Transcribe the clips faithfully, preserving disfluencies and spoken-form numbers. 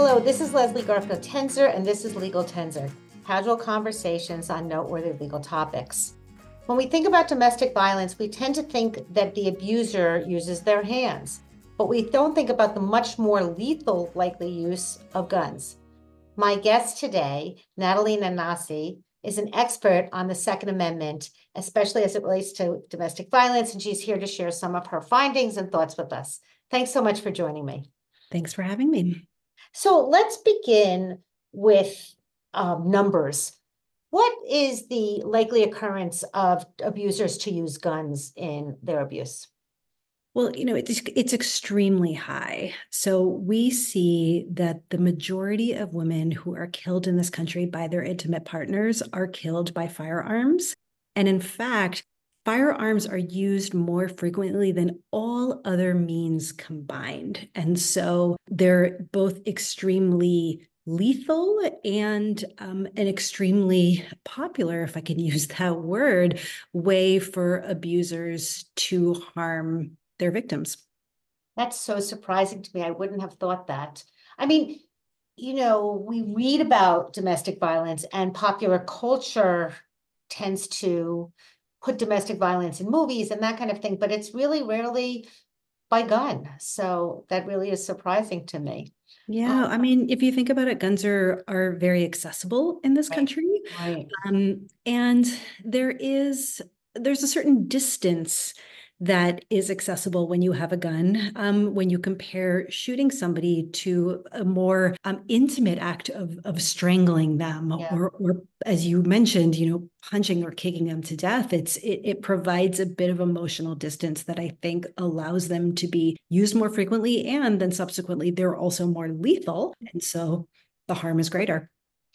Hello, this is Leslie Garfield Tenzer, and this is Legal Tenzer, casual conversations on noteworthy legal topics. When we think about domestic violence, we tend to think that the abuser uses their hands, but we don't think about the much more lethal likely use of guns. My guest today, Natalie Nanasi, is an expert on the Second Amendment, especially as it relates to domestic violence, and she's here to share some of her findings and thoughts with us. Thanks so much for joining me. Thanks for having me. So let's begin with um, numbers. What is the likely occurrence of abusers to use guns in their abuse? Well, you know, it's, it's extremely high. So we see that the majority of women who are killed in this country by their intimate partners are killed by firearms. And in fact, firearms are used more frequently than all other means combined. And so they're both extremely lethal and um, an extremely popular, if I can use that word, way for abusers to harm their victims. That's so surprising to me. I wouldn't have thought that. I mean, you know, we read about domestic violence, and popular culture tends to put domestic violence in movies and that kind of thing, but it's really rarely by gun. So that really is surprising to me. Yeah, I mean, if you think about it, guns are are very accessible in this Right, country. right. Um, and there is there's a certain distance that is accessible when you have a gun. Um, when you compare shooting somebody to a more um, intimate act of of strangling them, Yeah. or or as you mentioned, you know, punching or kicking them to death. It's it, it provides a bit of emotional distance that I think allows them to be used more frequently, and then subsequently they're also more lethal, and so the harm is greater.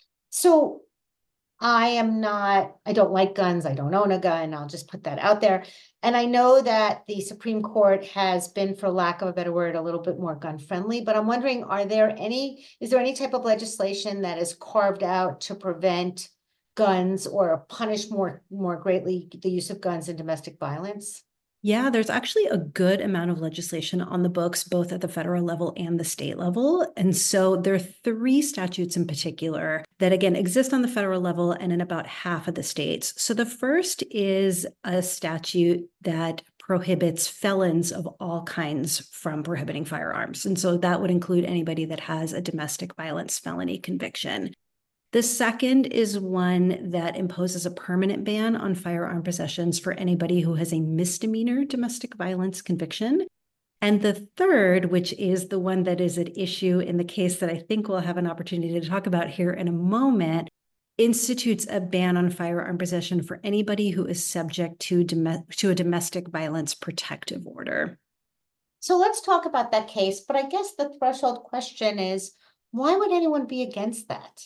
So I am not, I don't like guns. I don't own a gun. I'll just put that out there. And I know that the Supreme Court has been, for lack of a better word, a little bit more gun friendly, but I'm wondering, are there any, is there any type of legislation that is carved out to prevent guns or punish more, more greatly the use of guns in domestic violence? Yeah, there's actually a good amount of legislation on the books, both at the federal level and the state level. And so there are three statutes in particular that, again, exist on the federal level and in about half of the states. So the first is a statute that prohibits felons of all kinds from prohibiting firearms. And so that would include anybody that has a domestic violence felony conviction. The second is one that imposes a permanent ban on firearm possessions for anybody who has a misdemeanor domestic violence conviction. And the third, which is the one that is at issue in the case that I think we'll have an opportunity to talk about here in a moment, institutes a ban on firearm possession for anybody who is subject to, dom- to a domestic violence protective order. So let's talk about that case. But I guess the threshold question is, why would anyone be against that?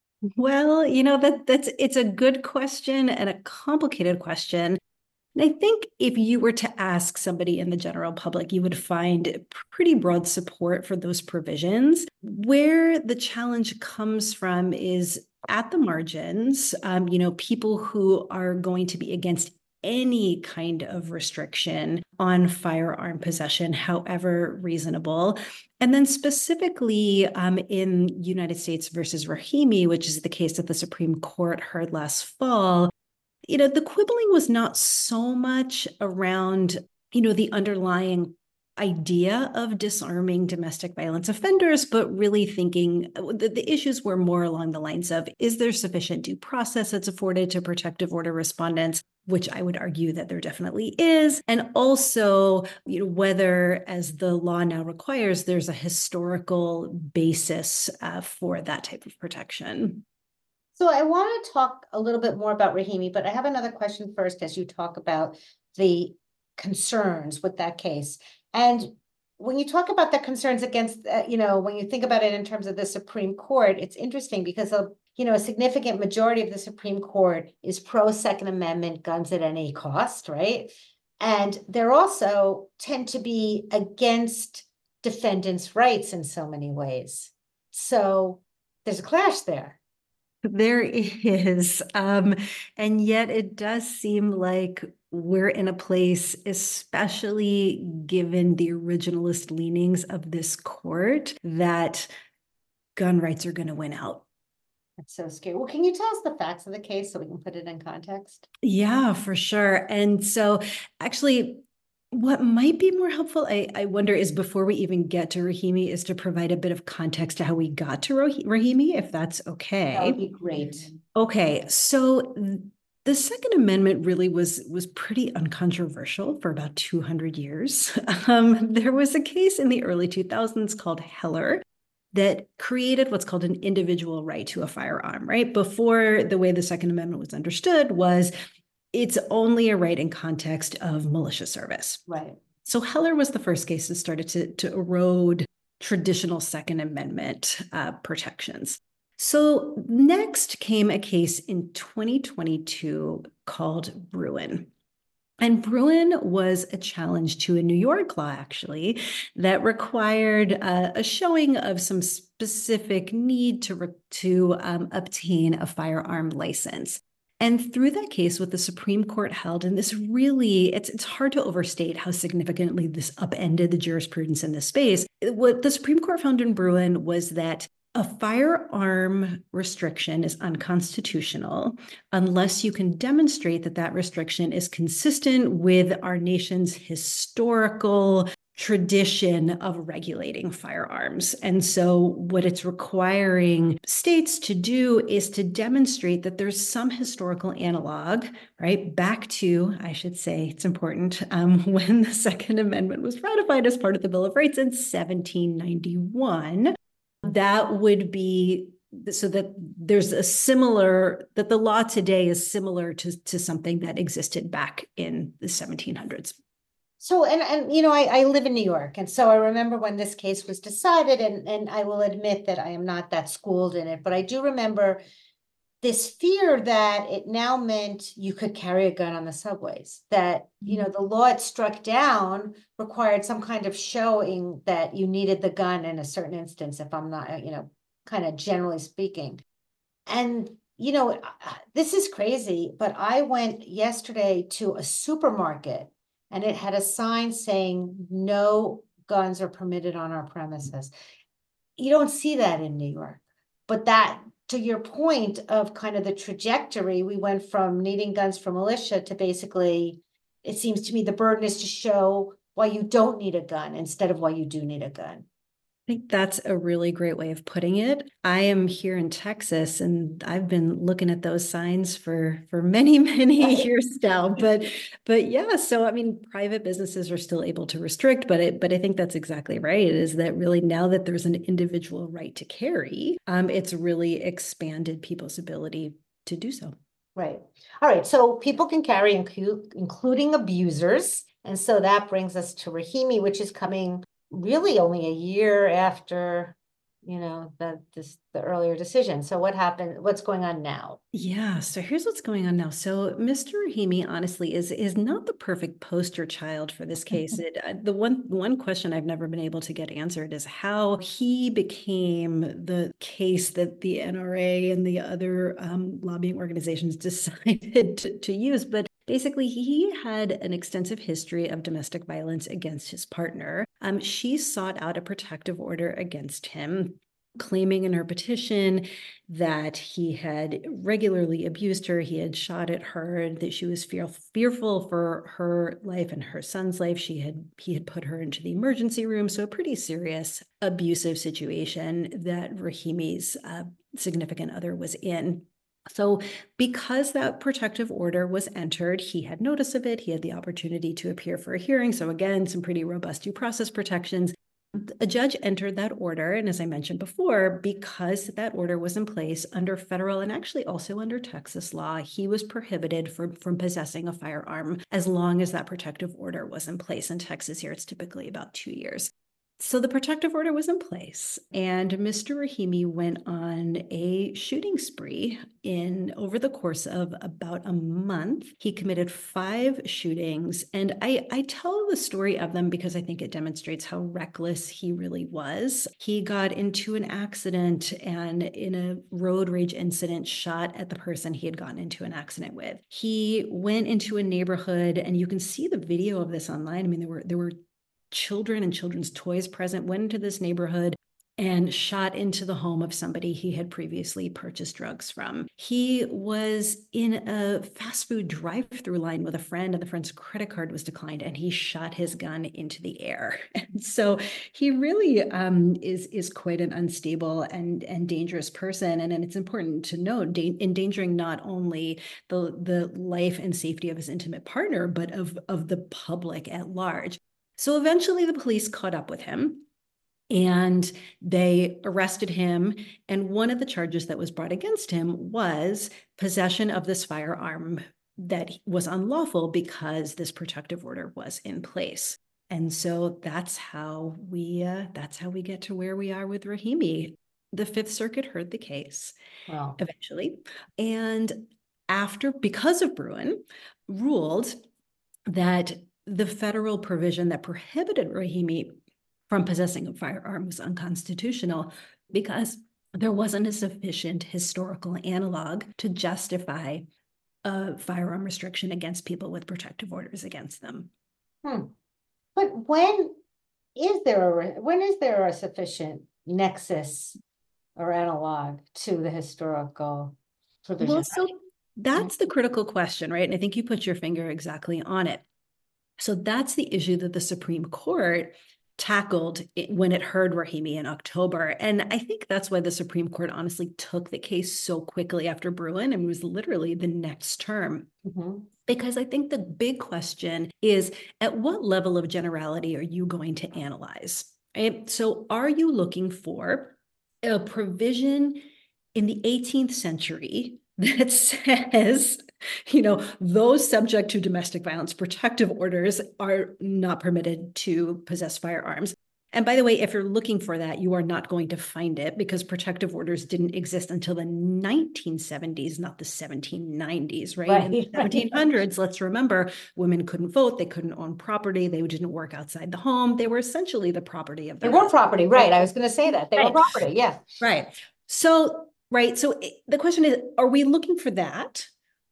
Well, you know, that that's it's a good question and a complicated question. And I think if you were to ask somebody in the general public, you would find pretty broad support for those provisions. Where the challenge comes from is at the margins, um, you know, people who are going to be against any kind of restriction on firearm possession, however reasonable. And then specifically um, in United States versus Rahimi, which is the case that the Supreme Court heard last fall, you know, the quibbling was not so much around, you know, the underlying idea of disarming domestic violence offenders, but really thinking the, the issues were more along the lines of, is there sufficient due process that's afforded to protective order respondents, which I would argue that there definitely is. And also, you know, whether, as the law now requires, there's a historical basis uh, for that type of protection. So I want to talk a little bit more about Rahimi, but I have another question first as you talk about the concerns with that case. And when you talk about the concerns against, uh, you know, when you think about it in terms of the Supreme Court, it's interesting because, a, you know, a significant majority of the Supreme Court is pro Second Amendment, guns at any cost, right? And they're also tend to be against defendants' rights in so many ways. So there's a clash there. There is. Um, and yet it does seem like we're in a place, especially given the originalist leanings of this court, that gun rights are going to win out. That's so scary. Well, can you tell us the facts of the case so we can put it in context? Yeah, for sure. And so actually, what might be more helpful, I, I wonder, is before we even get to Rahimi, is to provide a bit of context to how we got to Rahimi, if that's okay. That would be great. Okay, so the Second Amendment really was was pretty uncontroversial for about two hundred years. Um, there was a case in the early two thousands called Heller that created what's called an individual right to a firearm, right? Before, the way the Second Amendment was understood was it's only a right in context of militia service. Right. So Heller was the first case that started to, to erode traditional Second Amendment uh, protections. So next came a case in twenty twenty-two called Bruen. And Bruen was a challenge to a New York law, actually, that required uh, a showing of some specific need to, to um, obtain a firearm license. And through that case, what the Supreme Court held, and this really, it's, it's hard to overstate how significantly this upended the jurisprudence in this space. What the Supreme Court found in Bruen was that a firearm restriction is unconstitutional unless you can demonstrate that that restriction is consistent with our nation's historical tradition of regulating firearms. And so what it's requiring states to do is to demonstrate that there's some historical analog, right, back to, I should say, it's important, um, when the Second Amendment was ratified as part of the Bill of Rights in seventeen ninety-one. That would be so that there's a similar, that the law today is similar to, to something that existed back in the seventeen hundreds. So, and, and, you know, I, I live in New York. And so I remember when this case was decided, and, and I will admit that I am not that schooled in it, but I do remember this fear that it now meant you could carry a gun on the subways, that, you know, the law it struck down required some kind of showing that you needed the gun in a certain instance, if I'm not, you know, kind of generally speaking. And, you know, this is crazy, but I went yesterday to a supermarket and it had a sign saying no guns are permitted on our premises. You don't see that in New York, but that, to your point of kind of the trajectory, we went from needing guns for militia to basically, it seems to me the burden is to show why you don't need a gun instead of why you do need a gun. I think that's a really great way of putting it. I am here in Texas and I've been looking at those signs for, for many, many years now. But, but yeah, so I mean, private businesses are still able to restrict, but it, but I think that's exactly right. Is that really now that there's an individual right to carry, um, it's really expanded people's ability to do so. Right. All right. So people can carry, inclu- including abusers. And so that brings us to Rahimi, which is coming really only a year after, you know, the this the earlier decision. So what happened? What's going on now? Yeah, so here's what's going on now. So Mister Rahimi, honestly, is is not the perfect poster child for this case. It, uh, the one one question I've never been able to get answered is how he became the case that the N R A and the other um, lobbying organizations decided to, to use. But basically, he had an extensive history of domestic violence against his partner. Um, she sought out a protective order against him, claiming in her petition that he had regularly abused her, he had shot at her, that she was fear, fearful for her life and her son's life. She had he had put her into the emergency room, so a pretty serious abusive situation that Rahimi's uh, significant other was in. So because that protective order was entered, he had notice of it, he had the opportunity to appear for a hearing. So again, some pretty robust due process protections. A judge entered that order, and as I mentioned before, because that order was in place under federal and actually also under Texas law, he was prohibited from, from possessing a firearm as long as that protective order was in place. In Texas here, it's typically about two years. So the protective order was in place, and Mister Rahimi went on a shooting spree in over the course of about a month. He committed five shootings, and I, I tell the story of them because I think it demonstrates how reckless he really was. He got into an accident and in a road rage incident shot at the person he had gotten into an accident with. He went into a neighborhood, and you can see the video of this online. I mean, there were there were children and children's toys present, went into this neighborhood, and shot into the home of somebody he had previously purchased drugs from. He was in a fast food drive-through line with a friend, and the friend's credit card was declined, and he shot his gun into the air. And so he really um, is, is quite an unstable and, and dangerous person. And, and it's important to note, da- endangering not only the, the life and safety of his intimate partner, but of, of the public at large. So eventually the police caught up with him, and they arrested him. And one of the charges that was brought against him was possession of this firearm that was unlawful because this protective order was in place. And so that's how we uh, that's how we get to where we are with Rahimi. The Fifth Circuit heard the case Wow. eventually, and after, because of Bruen, ruled that the federal provision that prohibited Rahimi from possessing a firearm was unconstitutional because there wasn't a sufficient historical analog to justify a firearm restriction against people with protective orders against them. Hmm. But when is there a, when is there a sufficient nexus or analog to the historical provision? Well, so that's the critical question, right? And I think you put your finger exactly on it. So that's the issue that the Supreme Court tackled when it heard Rahimi in October. And I think that's why the Supreme Court honestly took the case so quickly after Bruen, and it was literally the next term. Mm-hmm. Because I think the big question is, at what level of generality are you going to analyze? Right? So are you looking for a provision in the eighteenth century that says, you know, those subject to domestic violence protective orders are not permitted to possess firearms? And by the way, if you're looking for that, you are not going to find it, because protective orders didn't exist until the nineteen seventies, not the seventeen nineties, right? Right, In the seventeen hundreds, let's remember, women couldn't vote, they couldn't own property, they didn't work outside the home. They were essentially the property of They their were husband. property, right? I was going to say that. They were Right. property, yeah. Right. So, right. So it- the question is, are we looking for that?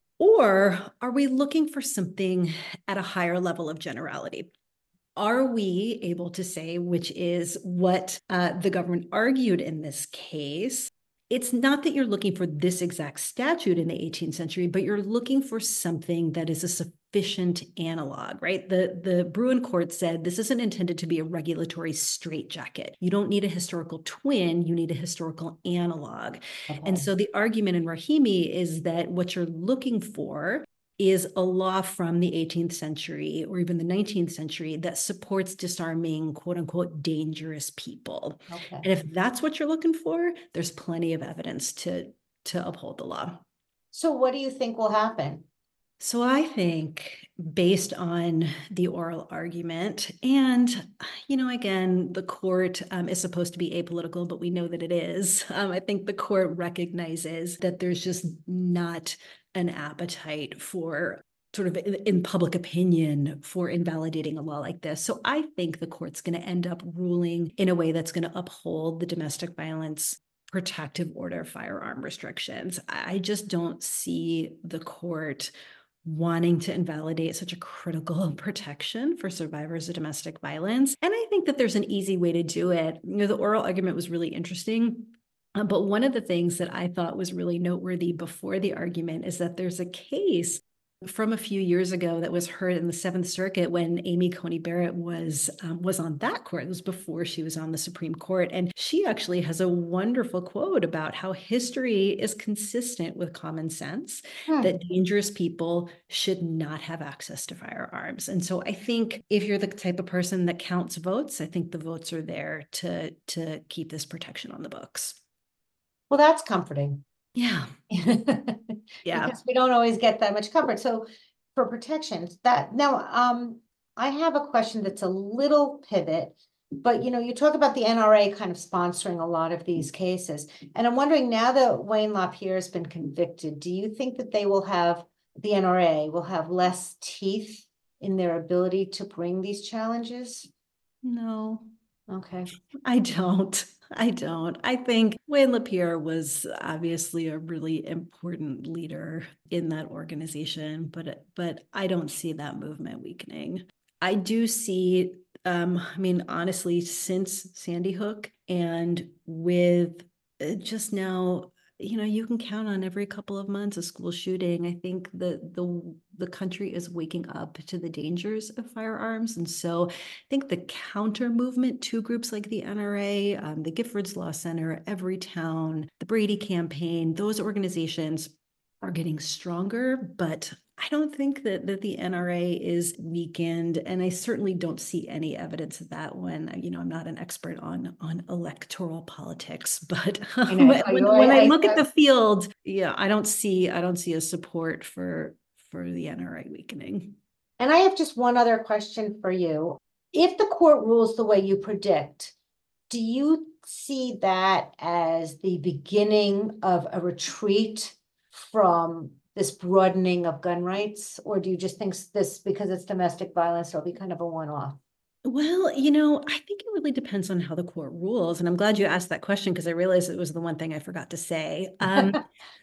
Or are we looking for something at a higher level of generality? Are we able to say, which is what uh, the government argued in this case, it's not that you're looking for this exact statute in the eighteenth century, but you're looking for something that is a sufficient analog, right? The, the Bruen court said this isn't intended to be a regulatory straitjacket. You don't need a historical twin, you need a historical analog. Okay. And so the argument in Rahimi is that what you're looking for is a law from the eighteenth century or even the nineteenth century that supports disarming quote unquote dangerous people. Okay. And if that's what you're looking for, there's plenty of evidence to, to uphold the law. So what do you think will happen? So I think, based on the oral argument, and, you know, again, the court um, is supposed to be apolitical, but we know that it is. Um, I think the court recognizes that there's just not an appetite for sort of in, in public opinion for invalidating a law like this. So I think the court's going to end up ruling in a way that's going to uphold the domestic violence protective order firearm restrictions. I just don't see the court wanting to invalidate such a critical protection for survivors of domestic violence. And I think that there's an easy way to do it. You know, the oral argument was really interesting. Uh, but one of the things that I thought was really noteworthy before the argument is that there's a case from a few years ago that was heard in the Seventh Circuit when Amy Coney Barrett was um, was on that court. It was before she was on the Supreme Court. And she actually has a wonderful quote about how history is consistent with common sense, Hmm. that dangerous people should not have access to firearms. And so I think if you're the type of person that counts votes, I think the votes are there to, to keep this protection on the books. Well, that's comforting. Yeah. Yeah. Because we don't always get that much comfort. So for protections, that now um I have a question that's a little pivot, but you know, you talk about the N R A kind of sponsoring a lot of these cases. And I'm wondering, now that Wayne LaPierre has been convicted, do you think that they will have, the N R A will have less teeth in their ability to bring these challenges? No. Okay. I don't. I don't. I think Wayne LaPierre was obviously a really important leader in that organization, but but I don't see that movement weakening. I do see Um, I mean, honestly, since Sandy Hook and with uh, just now, you know, you can count on every couple of months a school shooting. I think the the the country is waking up to the dangers of firearms. And so I think the counter movement to groups like the N R A, um, the Giffords Law Center, Everytown, the Brady Campaign, those organizations are getting stronger, but I don't think that, that the N R A is weakened, and I certainly don't see any evidence of that when, you know, I'm not an expert on, on electoral politics, but I know, I when, know, when I I- look I- at the field, yeah, I don't see, I don't see a support for, for the N R A weakening. And I have just one other question for you. If the court rules the way you predict, do you see that as the beginning of a retreat from this broadening of gun rights? Or do you just think this, because it's domestic violence, it'll be kind of a one-off? Well, you know, I think it really depends on how the court rules. And I'm glad you asked that question because I realized it was the one thing I forgot to say. Um,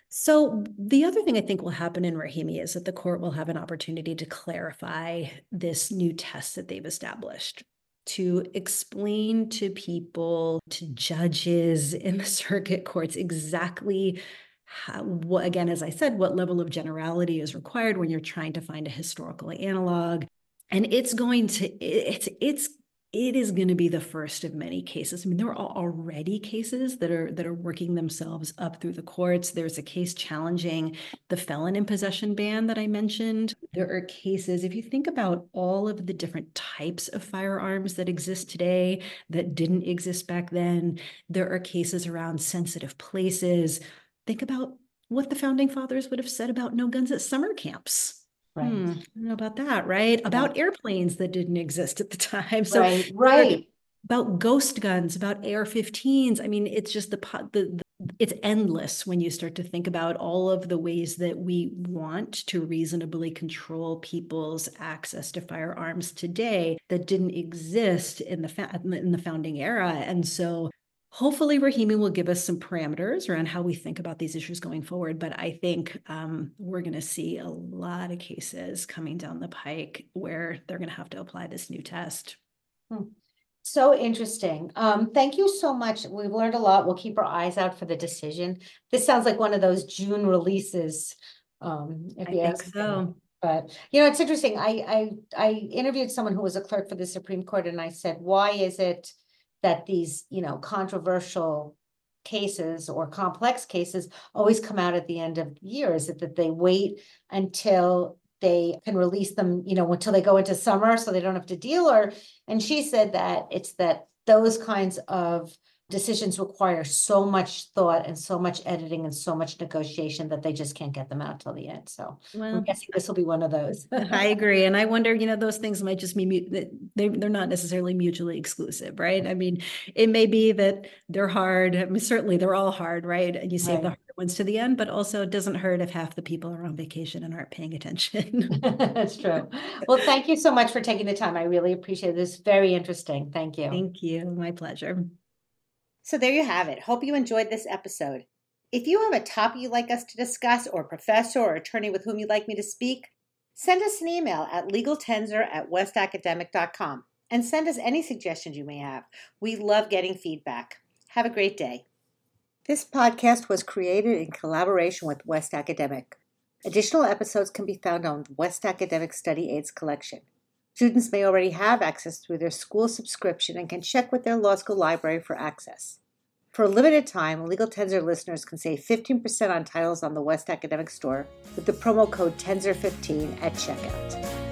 so the other thing I think will happen in Rahimi is that the court will have an opportunity to clarify this new test that they've established, to explain to people, to judges in the circuit courts exactly how, what, again, as I said, what level of generality is required when you're trying to find a historical analog. And it's going to, it's, it's, it is going to be the first of many cases. I mean, there are already cases that are, that are working themselves up through the courts. There's a case challenging the felon in possession ban that I mentioned. There are cases, if you think about all of the different types of firearms that exist today that didn't exist back then, there are cases around sensitive places. Think about what the founding fathers would have said about no guns at summer camps. Right. Hmm, I don't know about that, right? About airplanes that didn't exist at the time. So right, right. About ghost guns, about A R fifteens. I mean, it's just the, the, the it's endless when you start to think about all of the ways that we want to reasonably control people's access to firearms today that didn't exist in the fa- in the founding era. And so hopefully Rahimi will give us some parameters around how we think about these issues going forward. But I think um, we're going to see a lot of cases coming down the pike where they're going to have to apply this new test. Hmm. So interesting. Um, thank you so much. We've learned a lot. We'll keep our eyes out for the decision. This sounds like one of those June releases. Um, if I you think ask so. me. But you know, it's interesting. I, I I interviewed someone who was a clerk for the Supreme Court, and I said, why is it that these, you know, controversial cases or complex cases always come out at the end of the year? Is it that they wait until they can release them, you know, until they go into summer so they don't have to deal? Or, and she said that it's that those kinds of decisions require so much thought and so much editing and so much negotiation that they just can't get them out till the end. So Well, I'm guessing this will be one of those. I agree. And I wonder, you know, those things might just be, they, they're not necessarily mutually exclusive, right? I mean, it may be that they're hard. I mean, certainly they're all hard, right? And you save Right. the hard ones to the end, but also it doesn't hurt if half the people are on vacation and aren't paying attention. That's true. Well, thank you so much for taking the time. I really appreciate this. Very interesting. Thank you. Thank you. My pleasure. So there you have it. Hope you enjoyed this episode. If you have a topic you'd like us to discuss, or a professor or attorney with whom you'd like me to speak, send us an email at legaltensor at west academic dot com and send us any suggestions you may have. We love getting feedback. Have a great day. This podcast was created in collaboration with West Academic. Additional episodes can be found on West Academic Study Aids collection. Students may already have access through their school subscription and can check with their law school library for access. For a limited time, Legal Tensor listeners can save fifteen percent on titles on the West Academic Store with the promo code Tensor fifteen at checkout.